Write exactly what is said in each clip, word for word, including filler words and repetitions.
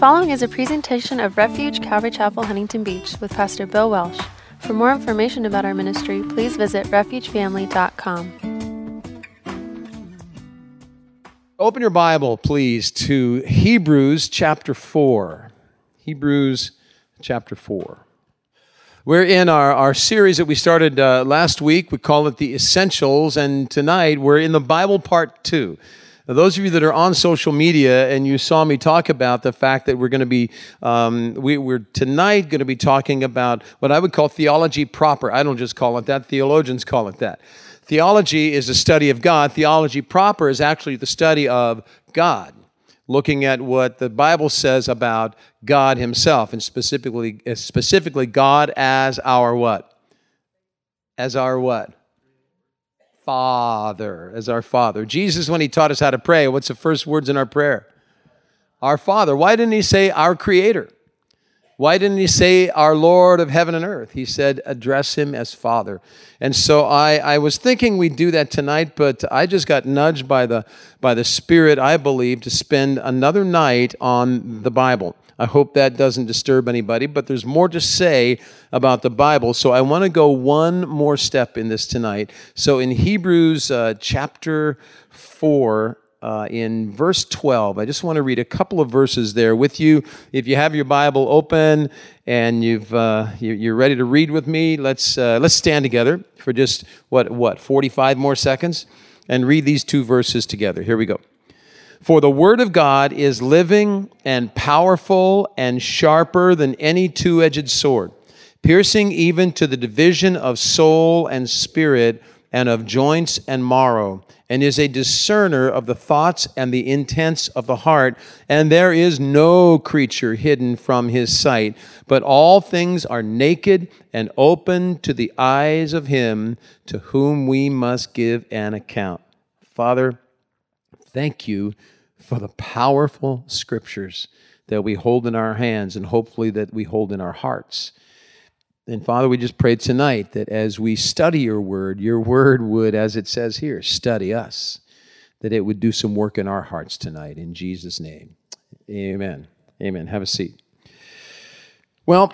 following is a presentation of Refuge Calvary Chapel, Huntington Beach, with Pastor Bill Welsh. For more information about our ministry, please visit refuge family dot com. Open your Bible, please, to Hebrews chapter four. Hebrews chapter four. We're in our, our series that we started uh, last week. We call it The Essentials, and tonight we're in the Bible part two. Now, those of you that are on social media and you saw me talk about the fact that we're going to be, um, we, we're tonight going to be talking about what I would call theology proper. I don't just call it that. Theologians call it that. Theology is the study of God. Theology proper is actually the study of God, looking at what the Bible says about God himself, and specifically, specifically God as our what? As our what? Father, as our Father. Jesus, when he taught us how to pray, what's the first words in our prayer? Our Father. Why didn't he say our Creator? Why didn't he say our Lord of heaven and earth? He said, address him as Father. And so I, I was thinking we'd do that tonight, but I just got nudged by the, by the Spirit, I believe, to spend another night on the Bible. I hope that doesn't disturb anybody, but there's more to say about the Bible. So I want to go one more step in this tonight. So in Hebrews uh, chapter four, uh, in verse twelve, I just want to read a couple of verses there with you. If you have your Bible open and you've uh, you're ready to read with me, let's uh, let's stand together for just what what forty-five more seconds and read these two verses together. Here we go. For the word of God is living and powerful and sharper than any two-edged sword, piercing even to the division of soul and spirit and of joints and marrow, and is a discerner of the thoughts and the intents of the heart. And there is no creature hidden from his sight, but all things are naked and open to the eyes of him to whom we must give an account. Father, thank you for the powerful scriptures that we hold in our hands and hopefully that we hold in our hearts. And Father, we just pray tonight that as we study your word, your word would, as it says here, study us, that it would do some work in our hearts tonight. In Jesus' name, amen. Amen. Have a seat. Well,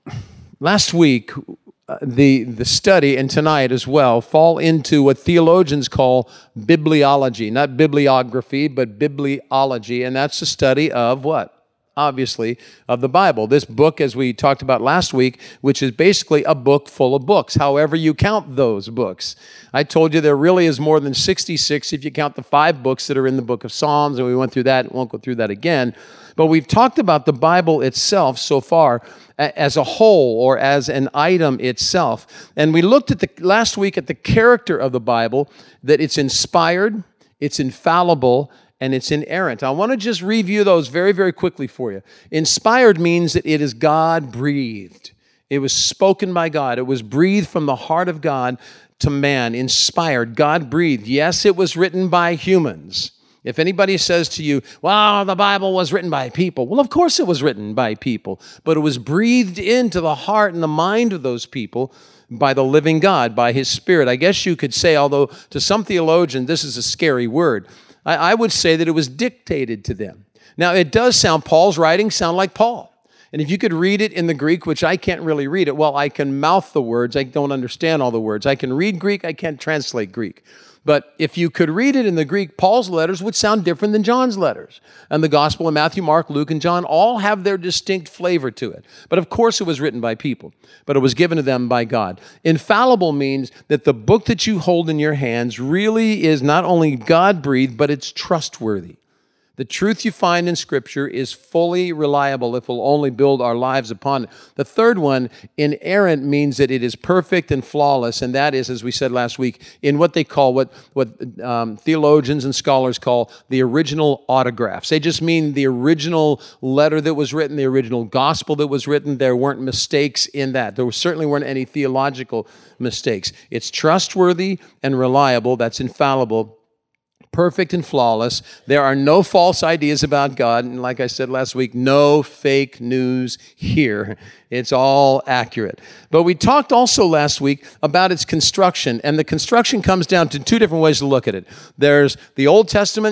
last week, Uh, the, the study, and tonight as well, fall into what theologians call bibliology. Not bibliography, but bibliology, and that's the study of what? Obviously, of the Bible. This book, as we talked about last week, which is basically a book full of books, however you count those books. I told you there really is more than sixty-six if you count the five books that are in the book of Psalms, and we went through that, won't go through that again. But we've talked about the Bible itself so far as a whole or as an item itself. And we looked at the last week at the character of the Bible, that it's inspired, it's infallible, and it's inerrant. I want to just review those very, very quickly for you. Inspired means that it is God-breathed. It was spoken by God. It was breathed from the heart of God to man. Inspired, God-breathed. Yes, it was written by humans. If anybody says to you, well, the Bible was written by people. Well, of course it was written by people, but it was breathed into the heart and the mind of those people by the living God, by his Spirit. I guess you could say, although to some theologians this is a scary word, I, I would say that it was dictated to them. Now, it does sound, Paul's writings sound like Paul. And if you could read it in the Greek, which I can't really read it, well, I can mouth the words. I don't understand all the words. I can read Greek. I can't translate Greek. But if you could read it in the Greek, Paul's letters would sound different than John's letters. And the Gospel of Matthew, Mark, Luke, and John all have their distinct flavor to it. But of course it was written by people, but it was given to them by God. Infallible means that the book that you hold in your hands really is not only God-breathed, but it's trustworthy. The truth you find in Scripture is fully reliable if we'll only build our lives upon it. The third one, inerrant, means that it is perfect and flawless, and that is, as we said last week, in what they call, what, what um, theologians and scholars call the original autographs. They just mean the original letter that was written, the original gospel that was written. There weren't mistakes in that. There certainly weren't any theological mistakes. It's trustworthy and reliable. That's infallible. Perfect and flawless. There are no false ideas about God. And like I said last week, no fake news here. It's all accurate. But we talked also last week about its construction. And the construction comes down to two different ways to look at it. There's the Old Testament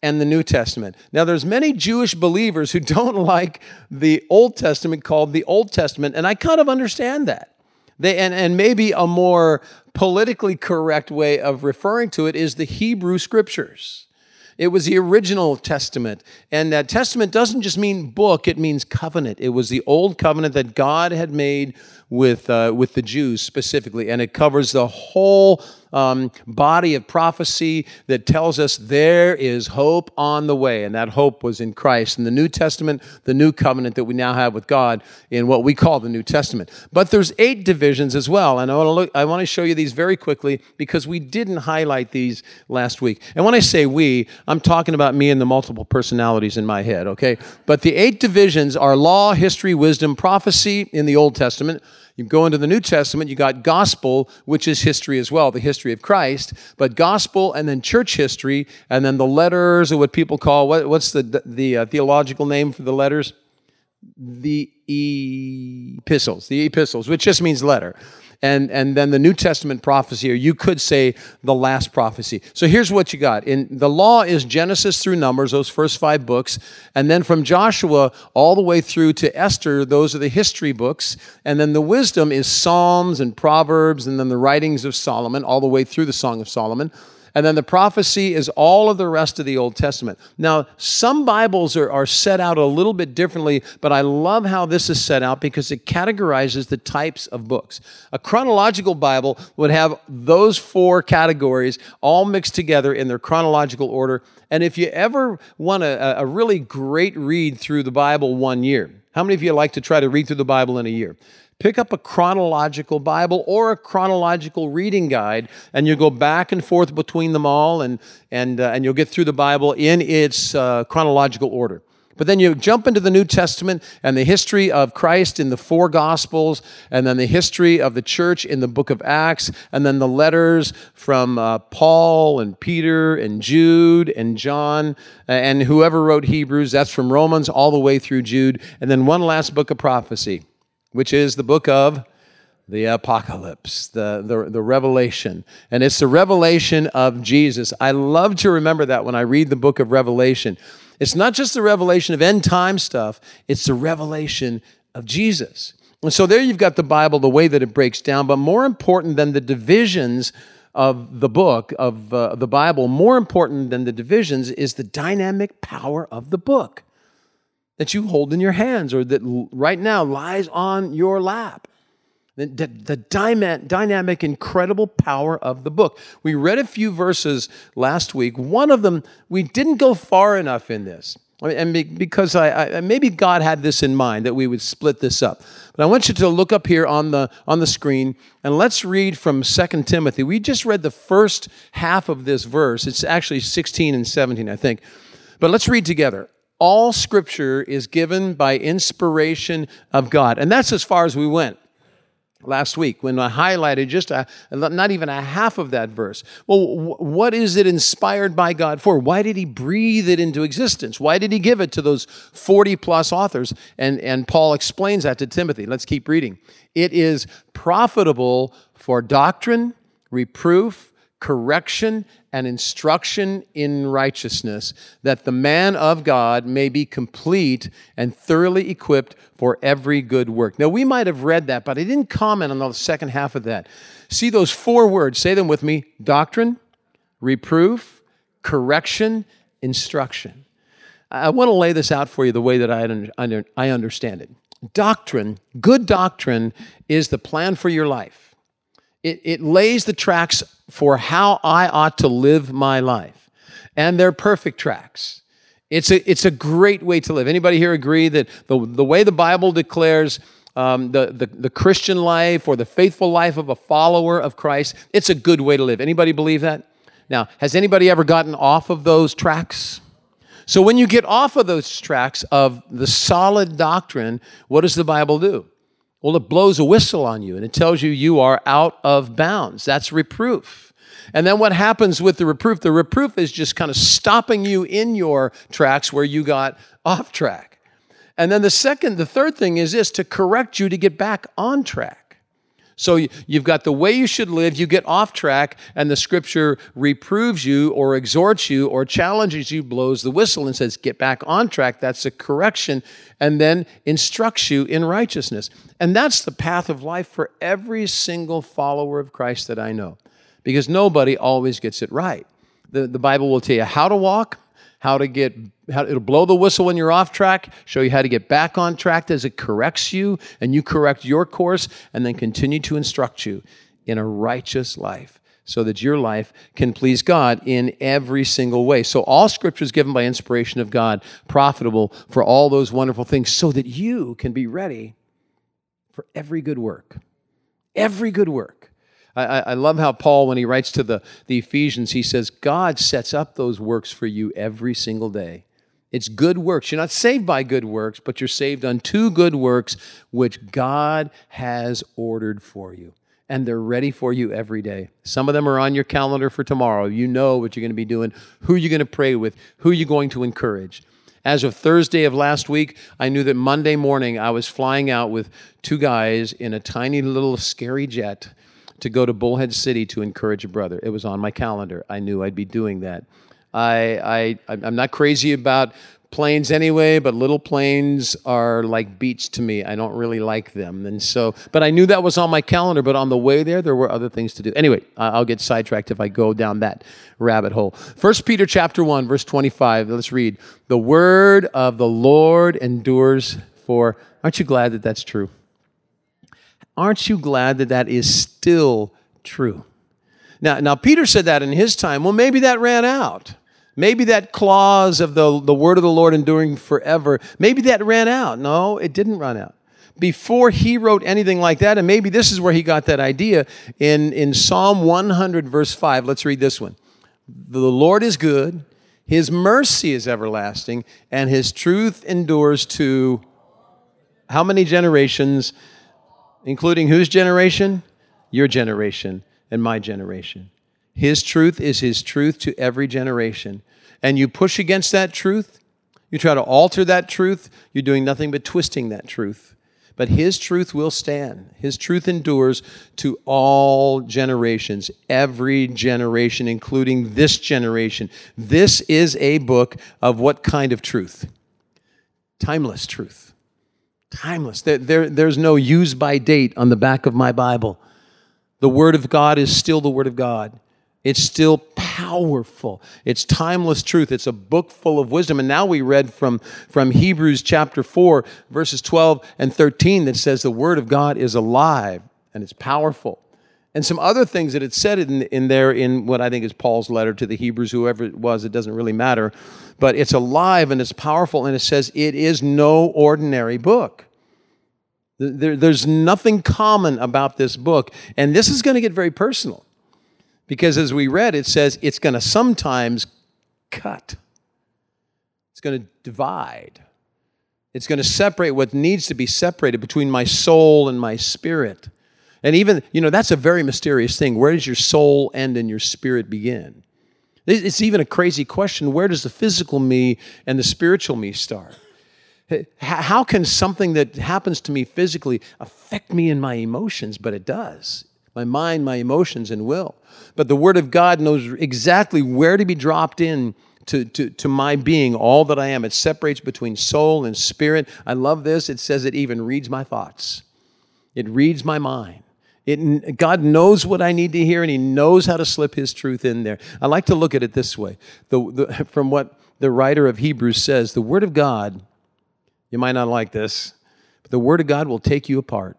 and the New Testament. Now, there's many Jewish believers who don't like the Old Testament called the Old Testament, and I kind of understand that. They and, and maybe a more politically correct way of referring to it is the Hebrew Scriptures. It was the original testament. And that testament doesn't just mean book, it means covenant. It was the old covenant that God had made with uh, with the Jews specifically. And it covers the whole um, body of prophecy that tells us there is hope on the way. And that hope was in Christ. In the New Testament, the new covenant that we now have with God in what we call the New Testament. But there's eight divisions as well. And I want to look, I want to show you these very quickly because we didn't highlight these last week. And when I say we, I'm talking about me and the multiple personalities in my head, okay? But the eight divisions are law, history, wisdom, prophecy in the Old Testament. You go into the New Testament, you got gospel, which is history as well, the history of Christ, but gospel and then church history, and then the letters, or what people call, what, what's the, the uh, theological name for the letters? The epistles, the epistles, which just means letter. And, and then the New Testament prophecy, or you could say the last prophecy. So here's what you got. In the law is Genesis through Numbers, those first five books. And then from Joshua all the way through to Esther, those are the history books. And then the wisdom is Psalms and Proverbs, and then the writings of Solomon, all the way through the Song of Solomon. And then the prophecy is all of the rest of the Old Testament. Now, some Bibles are, are set out a little bit differently, but I love how this is set out because it categorizes the types of books. A chronological Bible would have those four categories all mixed together in their chronological order. And if you ever want a, a really great read through the Bible one year, how many of you like to try to read through the Bible in a year? Pick up a chronological Bible or a chronological reading guide, and you go back and forth between them all, and and uh, and you'll get through the Bible in its uh, chronological order. But then you jump into the New Testament and the history of Christ in the four Gospels, and then the history of the church in the book of Acts, and then the letters from uh, Paul and Peter and Jude and John, and whoever wrote Hebrews, that's from Romans all the way through Jude, and then one last book of prophecy, which is the book of the Apocalypse, the, the, the Revelation. And it's the revelation of Jesus. I love to remember that when I read the book of Revelation. It's not just the revelation of end time stuff, it's the revelation of Jesus. And so there you've got the Bible, the way that it breaks down, but more important than the divisions of the book, of uh, the Bible, more important than the divisions is the dynamic power of the book that you hold in your hands, or that right now lies on your lap. The, the, the dyma, dynamic, incredible power of the book. We read a few verses last week. One of them, we didn't go far enough in this. And because I, I maybe God had this in mind, that we would split this up. But I want you to look up here on the, on the screen, and let's read from Second Timothy. We just read the first half of this verse. It's actually sixteen and seventeen, I think. But let's read together. All Scripture is given by inspiration of God. And that's as far as we went last week when I highlighted just a, not even a half of that verse. Well, what is it inspired by God for? Why did He breathe it into existence? Why did He give it to those forty plus authors? And, and Paul explains that to Timothy. Let's keep reading. It is profitable for doctrine, reproof, correction, and instruction in righteousness, that the man of God may be complete and thoroughly equipped for every good work. Now, we might have read that, but I didn't comment on the second half of that. See those four words, say them with me: doctrine, reproof, correction, instruction. I want to lay this out for you the way that I, I understand it. Doctrine, good doctrine, is the plan for your life. It, it lays the tracks for how I ought to live my life. And they're perfect tracks. It's a, it's a great way to live. Anybody here agree that the, the way the Bible declares um, the, the, the Christian life or the faithful life of a follower of Christ, it's a good way to live? Anybody believe that? Now, has anybody ever gotten off of those tracks? So when you get off of those tracks of the solid doctrine, what does the Bible do? Well, it blows a whistle on you, and it tells you you are out of bounds. That's reproof. And then what happens with the reproof? The reproof is just kind of stopping you in your tracks where you got off track. And then the second, the third thing is this: to correct you to get back on track. So you've got the way you should live, you get off track, and the Scripture reproves you or exhorts you or challenges you, blows the whistle and says, get back on track. That's a correction, and then instructs you in righteousness. And that's the path of life for every single follower of Christ that I know, because nobody always gets it right. The, the Bible will tell you how to walk, how to get, how, it'll blow the whistle when you're off track, show you how to get back on track as it corrects you, and you correct your course, and then continue to instruct you in a righteous life so that your life can please God in every single way. So all Scripture is given by inspiration of God, profitable for all those wonderful things, so that you can be ready for every good work. Every good work. I, I love how Paul, when he writes to the, the Ephesians, he says, God sets up those works for you every single day. It's good works. You're not saved by good works, but you're saved unto good works, which God has ordered for you. And they're ready for you every day. Some of them are on your calendar for tomorrow. You know what you're going to be doing, who you're going to pray with, who you're going to encourage. As of Thursday of last week, I knew that Monday morning I was flying out with two guys in a tiny little scary jet to go to Bullhead City to encourage a brother. It was on my calendar. I knew I'd be doing that. I, I, I'm not crazy about planes anyway, but little planes are like beach to me. I don't really like them. And so, but I knew that was on my calendar, but on the way there, there were other things to do. Anyway, I'll get sidetracked if I go down that rabbit hole. First Peter chapter one, verse twenty-five, let's read. The word of the Lord endures for, aren't you glad that that's true? Aren't you glad that that is still true? Now, now Peter said that in his time. Well, maybe that ran out. Maybe that clause of the, the word of the Lord enduring forever, maybe that ran out. No, it didn't run out. Before he wrote anything like that, and maybe this is where he got that idea, in, in Psalm one hundred, verse five, let's read this one. The Lord is good, his mercy is everlasting, and his truth endures to how many generations? Including whose generation? Your generation and my generation. His truth is his truth to every generation. And you push against that truth, you try to alter that truth, you're doing nothing but twisting that truth. But his truth will stand. His truth endures to all generations, every generation, including this generation. This is a book of what kind of truth? Timeless truth. Timeless. There, there, there's no use by date on the back of my Bible. The Word of God is still the Word of God. It's still powerful. It's timeless truth. It's a book full of wisdom. And now we read from, from Hebrews chapter four, verses twelve and thirteen that says the Word of God is alive and it's powerful. And some other things that it said in, in there in what I think is Paul's letter to the Hebrews, whoever it was, it doesn't really matter. But it's alive and it's powerful, and it says it is no ordinary book. There, there's nothing common about this book. And this is going to get very personal. Because as we read, it says it's going to sometimes cut. It's going to divide. It's going to separate what needs to be separated between my soul and my spirit. And even, you know, that's a very mysterious thing. Where does your soul end and your spirit begin? It's even a crazy question. Where does the physical me and the spiritual me start? How can something that happens to me physically affect me in my emotions? But it does. My mind, my emotions, and will. But the Word of God knows exactly where to be dropped in to, to, to my being, all that I am. It separates between soul and spirit. I love this. It says it even reads my thoughts. It reads my mind. It, God knows what I need to hear, and He knows how to slip His truth in there. I like to look at it this way. The, the, from what the writer of Hebrews says, the Word of God, you might not like this, but the Word of God will take you apart.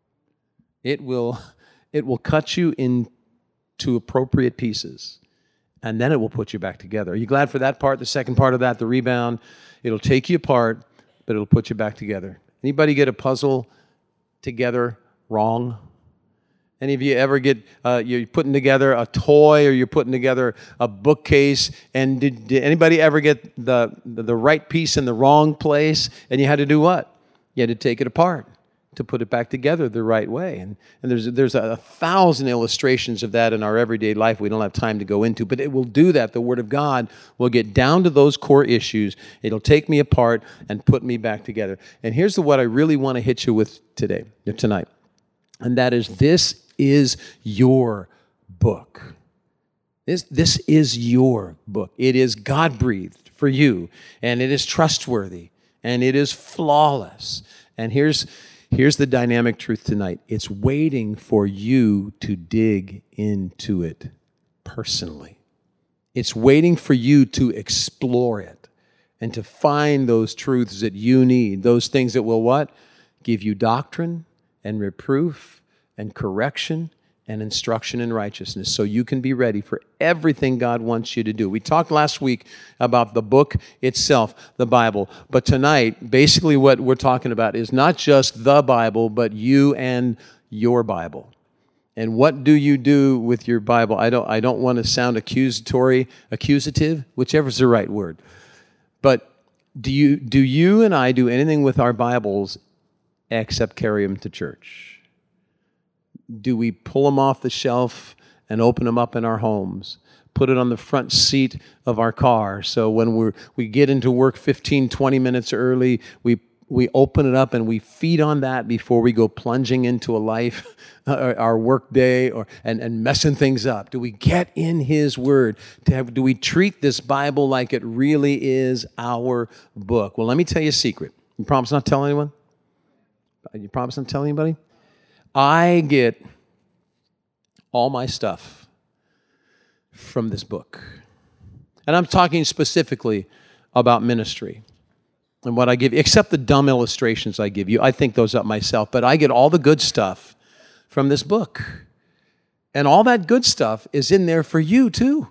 It will, it will cut you into appropriate pieces, and then it will put you back together. Are you glad for that part? The second part of that, the rebound, it'll take you apart, but it'll put you back together. Anybody get a puzzle together wrong? Any of you ever get, uh, you're putting together a toy, or you're putting together a bookcase, and did, did anybody ever get the, the, the right piece in the wrong place, and you had to do what? You had to take it apart to put it back together the right way. And, and there's, there's a, a thousand illustrations of that in our everyday life we don't have time to go into, but it will do that. The Word of God will get down to those core issues. It'll take me apart and put me back together. And here's the, what I really want to hit you with today, tonight. And that is, this is your book. This, this is your book. It is God-breathed for you, and it is trustworthy, and it is flawless. And here's, here's the dynamic truth tonight. It's waiting for you to dig into it personally. It's waiting for you to explore it and to find those truths that you need, those things that will what? Give you doctrine and reproof and correction and instruction in righteousness, so you can be ready for everything God wants you to do. We talked last week about the book itself, the Bible, but tonight, basically what we're talking about is not just the Bible, but you and your Bible. And what do you do with your Bible? I don't, I don't want to sound accusatory, accusative, whichever's the right word. But do you, do you and I do anything with our Bibles except carry them to church? Do we pull them off the shelf and open them up in our homes? Put it on the front seat of our car, so when we're, we get into work fifteen, twenty minutes early, we we open it up and we feed on that before we go plunging into a life, our work day, or and, and messing things up. Do we get in His Word? To have, do we treat this Bible like it really is our book? Well, let me tell you a secret. You promise not to tell anyone? You promise not to tell anybody? I get all my stuff from this book. And I'm talking specifically about ministry and what I give you, except the dumb illustrations I give you. I think those up myself, but I get all the good stuff from this book. And all that good stuff is in there for you too.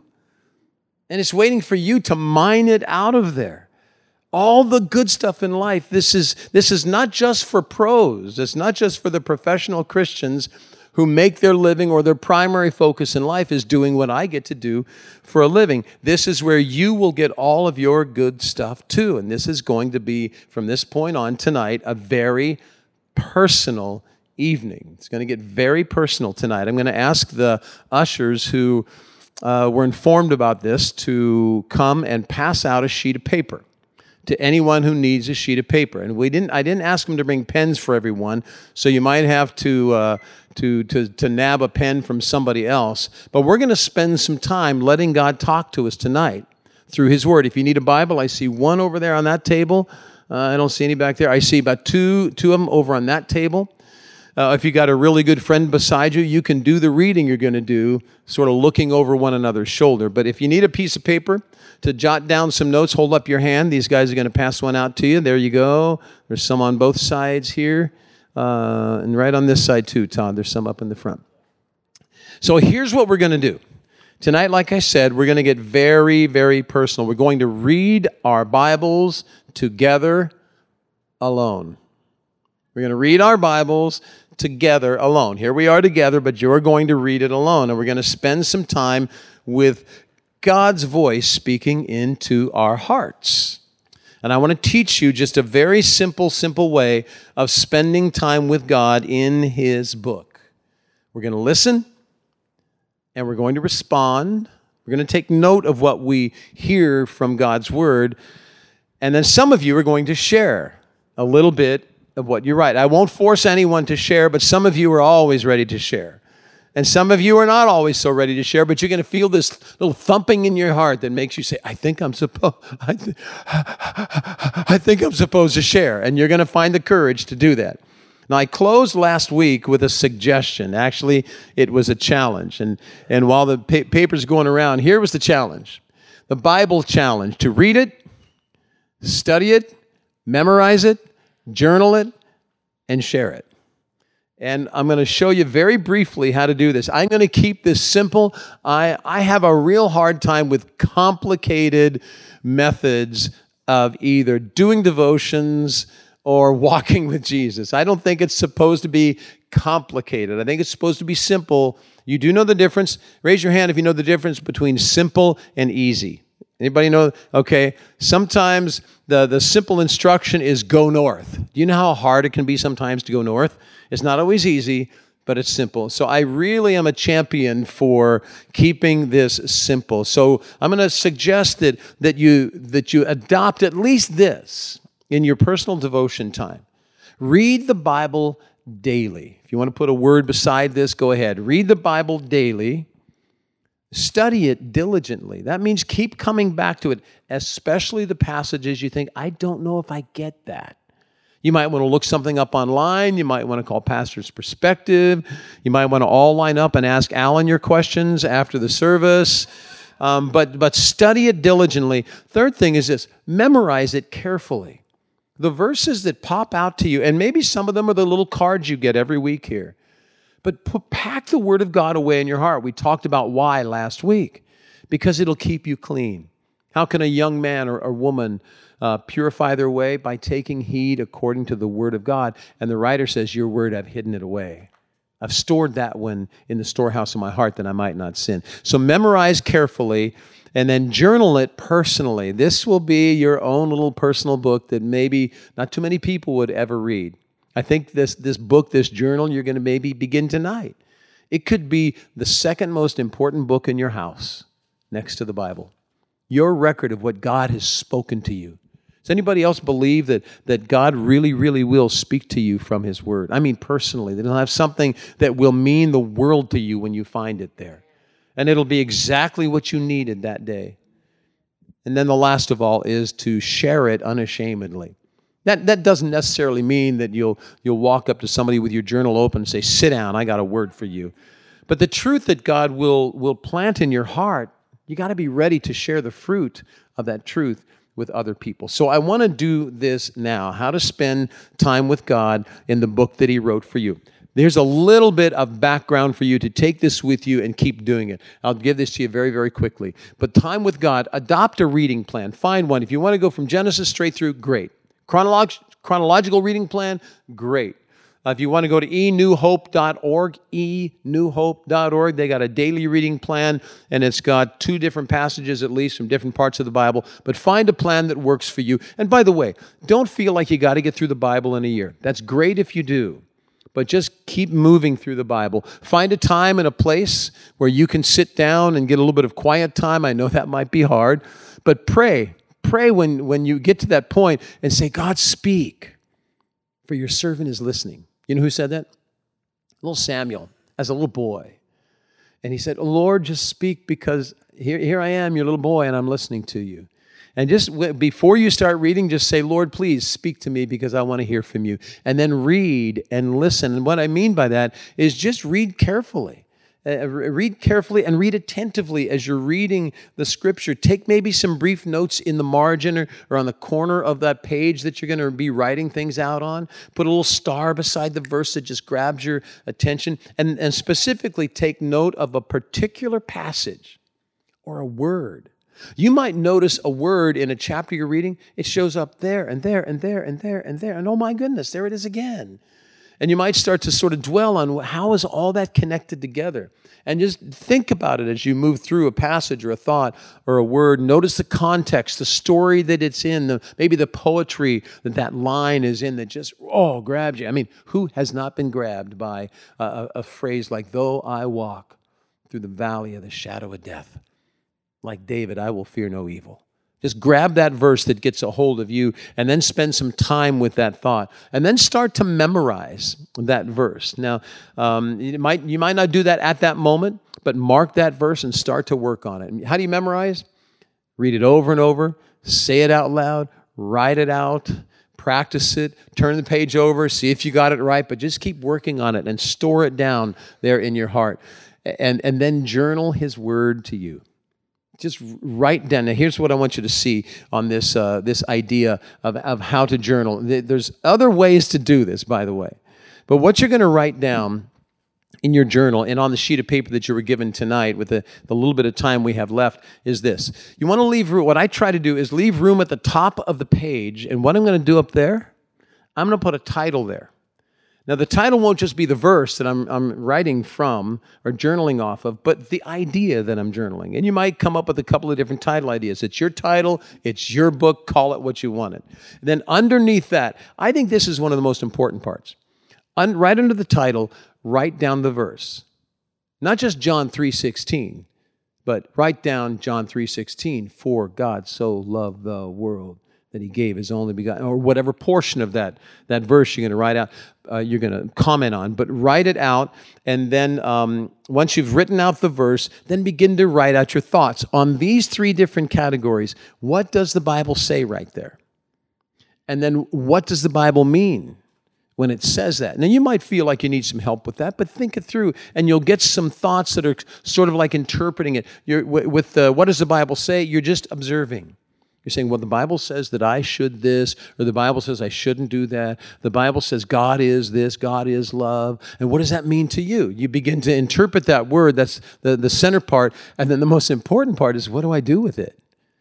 And it's waiting for you to mine it out of there. All the good stuff in life, this is, this is not just for pros. It's not just for the professional Christians who make their living or their primary focus in life is doing what I get to do for a living. This is where you will get all of your good stuff too. And this is going to be, from this point on tonight, a very personal evening. It's going to get very personal tonight. I'm going to ask the ushers who uh, were informed about this to come and pass out a sheet of paper to anyone who needs a sheet of paper. And we didn't. I didn't ask them to bring pens for everyone, so you might have to uh, to to to nab a pen from somebody else. But we're going to spend some time letting God talk to us tonight through His Word. If you need a Bible, I see one over there on that table. Uh, I don't see any back there. I see about two two of them over on that table. Uh, if you got a really good friend beside you, you can do the reading you're going to do, sort of looking over one another's shoulder. But if you need a piece of paper to jot down some notes, hold up your hand. These guys are going to pass one out to you. There you go. There's some on both sides here. Uh, and right on this side too, Todd. There's some up in the front. So here's what we're going to do. Tonight, like I said, we're going to get very, very personal. We're going to read our Bibles together alone. We're going to read our Bibles together alone. Here we are together, but you're going to read it alone. And we're going to spend some time with God's voice speaking into our hearts. And I want to teach you just a very simple, simple way of spending time with God in His book. We're going to listen, and we're going to respond. We're going to take note of what we hear from God's Word. And then some of you are going to share a little bit of what you write. I won't force anyone to share, but some of you are always ready to share. And some of you are not always so ready to share, but you're going to feel this little thumping in your heart that makes you say, I think I'm supposed I, th- I think I'm supposed to share. And you're going to find the courage to do that. Now, I closed last week with a suggestion. Actually, it was a challenge. And, and while the pa- paper's going around, here was the challenge. The Bible challenge: to read it, study it, memorize it, journal it, and share it. And I'm going to show you very briefly how to do this. I'm going to keep this simple. I, I have a real hard time with complicated methods of either doing devotions or walking with Jesus. I don't think it's supposed to be complicated. I think it's supposed to be simple. You do know the difference? Raise your hand if you know the difference between simple and easy. Anybody know? Okay. Sometimes the, the simple instruction is go north. Do you know how hard it can be sometimes to go north? It's not always easy, but it's simple. So I really am a champion for keeping this simple. So I'm going to suggest that, that you, that you adopt at least this in your personal devotion time. Read the Bible daily. If you want to put a word beside this, go ahead. Read the Bible daily. Study it diligently. That means keep coming back to it, especially the passages you think, I don't know if I get that. You might want to look something up online. You might want to call Pastor's Perspective. You might want to all line up and ask Alan your questions after the service. Um, but, but study it diligently. Third thing is this, memorize it carefully. The verses that pop out to you, and maybe some of them are the little cards you get every week here, but put, pack the Word of God away in your heart. We talked about why last week, because it'll keep you clean. How can a young man or a woman uh, purify their way? By taking heed according to the Word of God. And the writer says, your Word, I've hidden it away. I've stored that one in the storehouse of my heart that I might not sin. So memorize carefully and then journal it personally. This will be your own little personal book that maybe not too many people would ever read. I think this, this book, this journal, you're going to maybe begin tonight. It could be the second most important book in your house next to the Bible. Your record of what God has spoken to you. Does anybody else believe that, that God really, really will speak to you from His Word? I mean personally, that He'll have something that will mean the world to you when you find it there. And it'll be exactly what you needed that day. And then the last of all is to share it unashamedly. That, that doesn't necessarily mean that you'll, you'll walk up to somebody with your journal open and say, sit down, I got a word for you. But the truth that God will, will plant in your heart, you got to be ready to share the fruit of that truth with other people. So I want to do this now, how to spend time with God in the book that He wrote for you. There's a little bit of background for you to take this with you and keep doing it. I'll give this to you very, very quickly. But time with God, adopt a reading plan. Find one. If you want to go from Genesis straight through, great. Chronolog- chronological reading plan, great. Uh, if you want to go to e new hope dot org, e new hope dot org, they got a daily reading plan, and it's got two different passages at least from different parts of the Bible. But find a plan that works for you. And by the way, don't feel like you got to get through the Bible in a year. That's great if you do. But just keep moving through the Bible. Find a time and a place where you can sit down and get a little bit of quiet time. I know that might be hard, but pray. Pray when, when you get to that point and say, God, speak, for your servant is listening. You know who said that? Little Samuel, as a little boy. And he said, oh, Lord, just speak, because here, here I am, your little boy, and I'm listening to you. And just w- before you start reading, just say, Lord, please speak to me, because I want to hear from you. And then read and listen. And what I mean by that is just read carefully. Uh, read carefully and read attentively as you're reading the Scripture. Take maybe some brief notes in the margin or, or on the corner of that page that you're going to be writing things out on. Put a little star beside the verse that just grabs your attention. And, and specifically take note of a particular passage or a word. You might notice a word in a chapter you're reading. It shows up there and there and there and there and there. And oh my goodness, there it is again. And you might start to sort of dwell on how is all that connected together. And just think about it as you move through a passage or a thought or a word. Notice the context, the story that it's in, the, maybe the poetry that that line is in that just, oh, grabs you. I mean, who has not been grabbed by a, a phrase like, though I walk through the valley of the shadow of death, like David, I will fear no evil. Just grab that verse that gets a hold of you and then spend some time with that thought. And then start to memorize that verse. Now, um, you might you might not do that at that moment, but mark that verse and start to work on it. How do you memorize? Read it over and over. Say it out loud. Write it out. Practice it. Turn the page over. See if you got it right. But just keep working on it and store it down there in your heart. And, and then journal His Word to you. Just write down. Now, here's what I want you to see on this uh, this idea of, of how to journal. There's other ways to do this, by the way. But what you're going to write down in your journal and on the sheet of paper that you were given tonight with the, the little bit of time we have left is this. You want to leave room. What I try to do is leave room at the top of the page. And what I'm going to do up there, I'm going to put a title there. Now, the title won't just be the verse that I'm, I'm writing from or journaling off of, but the idea that I'm journaling. And you might come up with a couple of different title ideas. It's your title. It's your book. Call it what you want it. And then underneath that, I think this is one of the most important parts. Un- right under the title, write down the verse. Not just John three sixteen, but write down John three sixteen. For God so loved the world that he gave his only begotten, or whatever portion of that, that verse you're going to write out, uh, you're going to comment on, but write it out, and then um, once you've written out the verse, then begin to write out your thoughts on these three different categories. What does the Bible say right there? And then what does the Bible mean when it says that? Now, you might feel like you need some help with that, but think it through, and you'll get some thoughts that are sort of like interpreting it. You're, with uh, what does the Bible say? You're just observing. You're saying, well, the Bible says that I should this, or the Bible says I shouldn't do that. The Bible says God is this, God is love. And what does that mean to you? You begin to interpret that word. That's the, the center part. And then the most important part is, what do I do with it?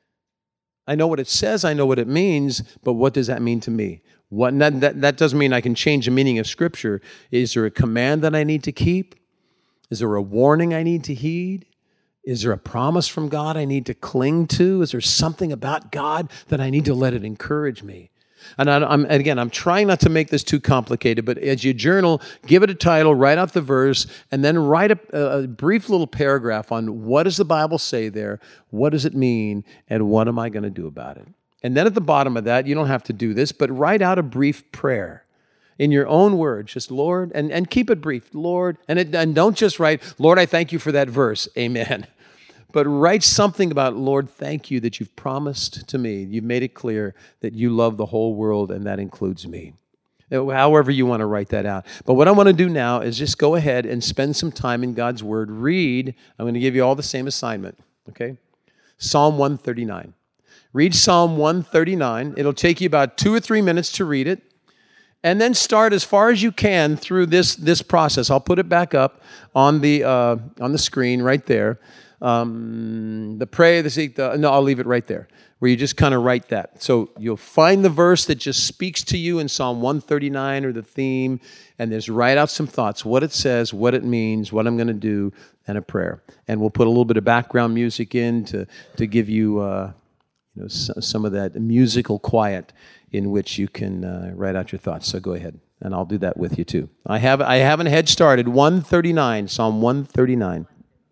I know what it says, I know what it means, but what does that mean to me? What, that, that, that doesn't mean I can change the meaning of Scripture. Is there a command that I need to keep? Is there a warning I need to heed? Is there a promise from God I need to cling to? Is there something about God that I need to let it encourage me? And I, I'm, again, I'm trying not to make this too complicated, but as you journal, give it a title, write out the verse, and then write a, a brief little paragraph on what does the Bible say there, what does it mean, and what am I going to do about it? And then at the bottom of that, you don't have to do this, but write out a brief prayer in your own words, just Lord, and, and keep it brief, Lord, and, it, and don't just write, Lord, I thank you for that verse, amen. But write something about, Lord, thank you that you've promised to me, you've made it clear that you love the whole world, and that includes me. However you want to write that out. But what I want to do now is just go ahead and spend some time in God's Word. Read, I'm going to give you all the same assignment, okay? Psalm one thirty-nine. Read Psalm one thirty-nine. It'll take you about two or three minutes to read it. And then start as far as you can through this, this process. I'll put it back up on the, uh, on the screen right there. Um, the pray, the seek, the, no, I'll leave it right there, where you just kind of write that. So you'll find the verse that just speaks to you in Psalm one thirty-nine, or the theme, and just write out some thoughts, what it says, what it means, what I'm going to do, and a prayer. And we'll put a little bit of background music in to, to give you, uh, you know, some of that musical quiet in which you can uh, write out your thoughts. So go ahead, and I'll do that with you too. I have I haven't head started. one thirty-nine, Psalm one thirty-nine.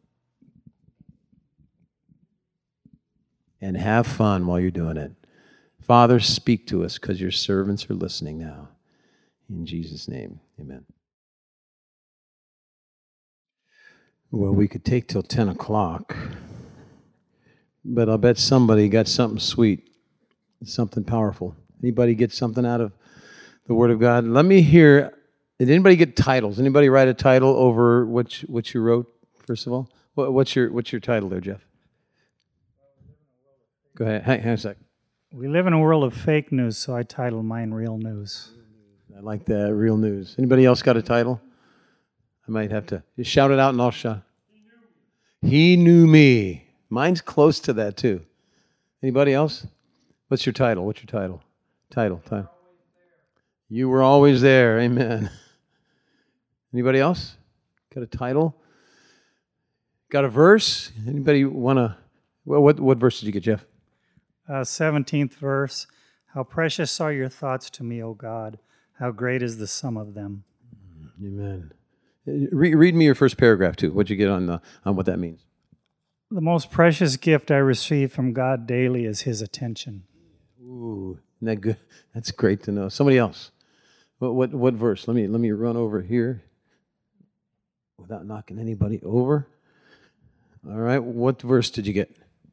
And have fun while you're doing it. Father, speak to us, because your servants are listening now. In Jesus' name, amen. Well, we could take till ten o'clock, but I'll bet somebody got something sweet, something powerful. Anybody get something out of the Word of God? Let me hear, did anybody get titles? Anybody write a title over what you, what you wrote, first of all? What, what's your what's your title there, Jeff? Go ahead. Hang, hang on a sec. We live in a world of fake news, so I title mine Real News. I like that, Real News. Anybody else got a title? I might have to just shout it out and I'll shout. He knew me. Mine's close to that too. Anybody else? What's your title? What's your title? Title, title. You were always there. Amen. Anybody else? Got a title? Got a verse? Anybody want to? Well, what what verse did you get, Jeff? Uh, seventeenth verse. How precious are your thoughts to me, O God. How great is the sum of them. Amen. Read, read me your first paragraph too. What'd you get on the on what that means? The most precious gift I receive from God daily is His attention. Ooh, isn't that good? That's great to know. Somebody else. What what what verse? Let me let me run over here without knocking anybody over. All right. What verse did you get?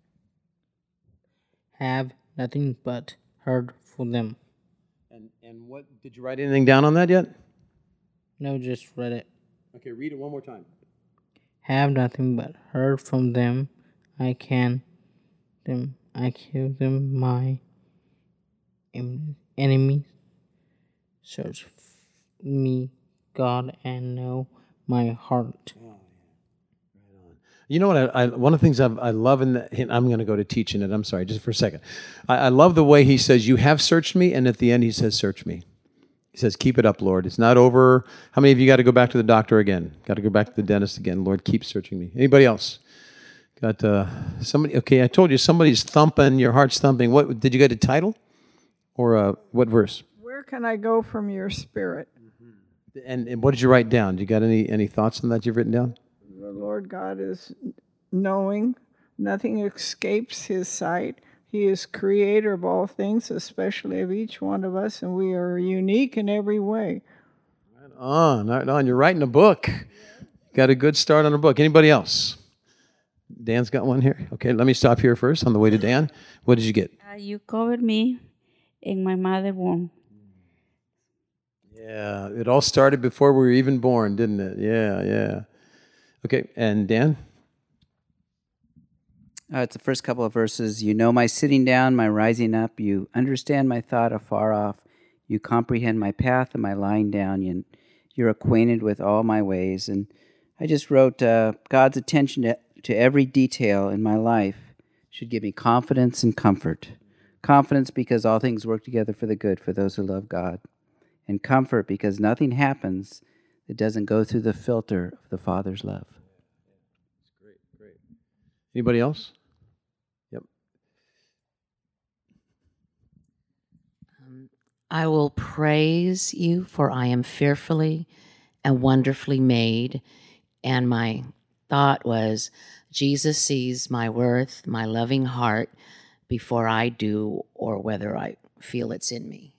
Have nothing but heard from them. And and what did you write anything down on that yet? No, just read it. Okay, read it one more time. Have nothing but heard from them. I can them. I kill them. My em- enemies search me, God, and know my heart. You know what? I, I, one of the things I've, I love in the, I'm going to go to teaching it. I'm sorry, just for a second. I, I love the way he says, you have searched me, and at the end he says, search me. He says, keep it up, Lord. It's not over. How many of you got to go back to the doctor again? Got to go back to the dentist again? Lord, keep searching me. Anybody else? Got uh, somebody? Okay, I told you somebody's thumping, your heart's thumping. What did you get a title? Or uh, what verse? Where can I go from your spirit? And, and what did you write down? Do you got any, any thoughts on that you've written down? The Lord God is knowing. Nothing escapes His sight. He is creator of all things, especially of each one of us, and we are unique in every way. Right on, right on. You're writing a book. Got a good start on a book. Anybody else? Dan's got one here. Okay, let me stop here first on the way to Dan. What did you get? Uh, you covered me in my mother womb. Yeah, it all started before we were even born, didn't it? Yeah, yeah. Okay, and Dan? Uh, it's the first couple of verses. You know my sitting down, my rising up. You understand my thought afar off. You comprehend my path and my lying down. You, you're acquainted with all my ways. And I just wrote, uh, God's attention to, to every detail in my life should give me confidence and comfort. Confidence because all things work together for the good for those who love God. And comfort because nothing happens that doesn't go through the filter of the Father's love. Great, great. Anybody else? Yep. Um, I will praise you, for I am fearfully and wonderfully made. And my thought was, Jesus sees my worth, my loving heart, before I do, or whether I feel it's in me.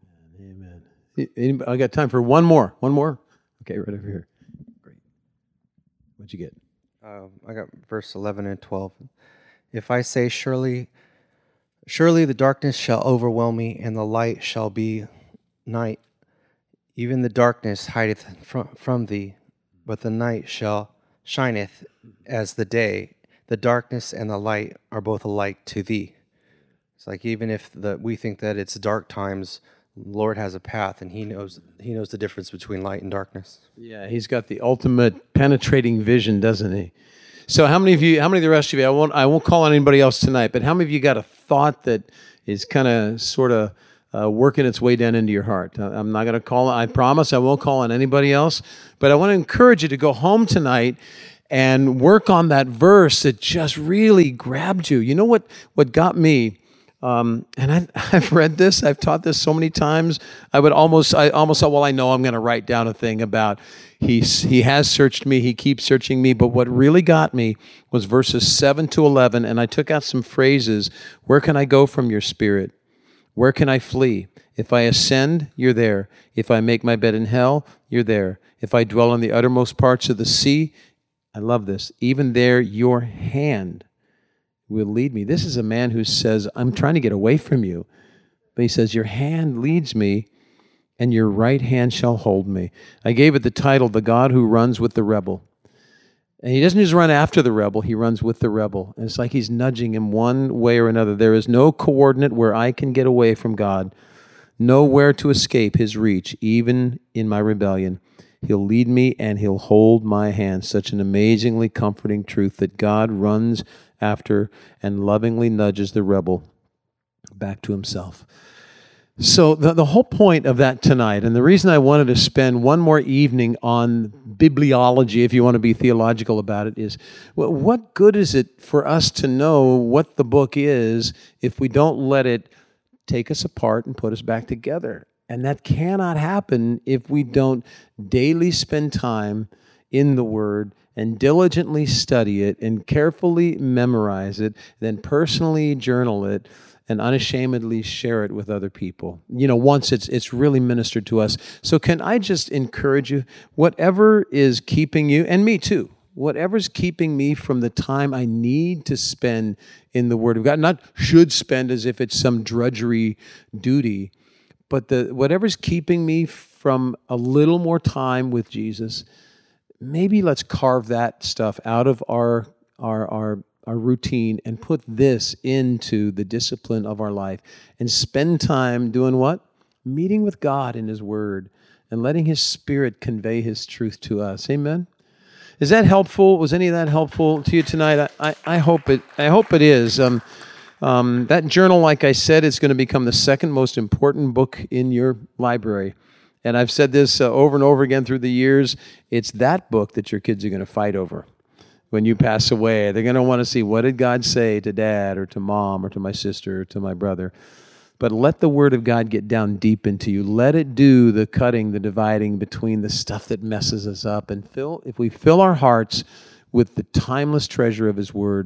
Amen. Anybody, I got time for one more. One more? Okay, right over here. Great. What'd you get? Uh, I got verse eleven and twelve. If I say, surely, surely the darkness shall overwhelm me, and the light shall be night. Even the darkness hideth from, from thee, but the night shall shineth as the day. The darkness and the light are both alike to thee. It's like even if the, we think that it's dark times, the Lord has a path, and He knows He knows the difference between light and darkness. Yeah, He's got the ultimate penetrating vision, doesn't He? So how many of you, how many of the rest of you, I won't, I won't call on anybody else tonight, but how many of you got a thought that is kind of sort of uh, working its way down into your heart? I'm not going to call, I promise I won't call on anybody else, but I want to encourage you to go home tonight and work on that verse that just really grabbed you. You know what, what got me? Um, and I, I've read this, I've taught this so many times. I would almost, I almost thought, well, I know I'm going to write down a thing about he's, he has searched me, he keeps searching me. But what really got me was verses seven to eleven. And I took out some phrases. Where can I go from your spirit? Where can I flee? If I ascend, you're there. If I make my bed in hell, you're there. If I dwell in the uttermost parts of the sea, I love this. Even there, your hand will lead me. This is a man who says, I'm trying to get away from you. But he says, your hand leads me, and your right hand shall hold me. I gave it the title, The God Who Runs with the Rebel. And he doesn't just run after the rebel, he runs with the rebel. And it's like he's nudging him one way or another. There is no coordinate where I can get away from God, nowhere to escape his reach, even in my rebellion. He'll lead me and he'll hold my hand. Such an amazingly comforting truth that God runs after and lovingly nudges the rebel back to himself. So the, the whole point of that tonight, and the reason I wanted to spend one more evening on bibliology, if you want to be theological about it, is well, what good is it for us to know what the book is if we don't let it take us apart and put us back together? And that cannot happen if we don't daily spend time in the Word and diligently study it and carefully memorize it, then personally journal it and unashamedly share it with other people. You know, once it's it's really ministered to us. So can I just encourage you, whatever is keeping you, and me too, whatever's keeping me from the time I need to spend in the Word of God, not should spend as if it's some drudgery duty, but the whatever's keeping me from a little more time with Jesus, maybe let's carve that stuff out of our our our our routine and put this into the discipline of our life and spend time doing what? Meeting with God in His Word and letting His Spirit convey His truth to us. Amen? Is that helpful? Was any of that helpful to you tonight? I, I, I hope it I hope it is. Um, um, that journal, like I said, is going to become the second most important book in your library. And I've said this uh, over and over again through the years. It's that book that your kids are going to fight over. When you pass away, they're going to want to see, what did God say to Dad or to Mom or to my sister or to my brother? But let the Word of God get down deep into you. Let it do the cutting, the dividing between the stuff that messes us up. And fill, if we fill our hearts with the timeless treasure of His Word,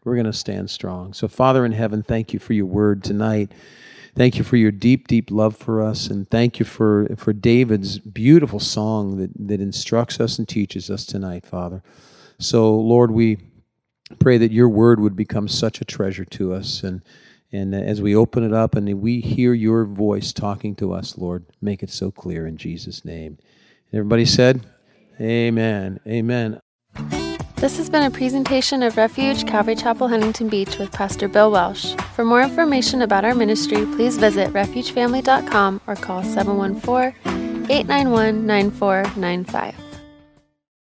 We're going to stand strong. So, Father in heaven, thank you for your word tonight. Thank you for your deep, deep love for us. And thank you for, for David's beautiful song that, that instructs us and teaches us tonight, Father. So, Lord, we pray that your word would become such a treasure to us. And, and as we open it up and we hear your voice talking to us, Lord, make it so clear in Jesus' name. Everybody said, amen. Amen. This has been a presentation of Refuge Calvary Chapel, Huntington Beach with Pastor Bill Welsh. For more information about our ministry, please visit refuge family dot com or call seven one four, eight nine one, nine four nine five.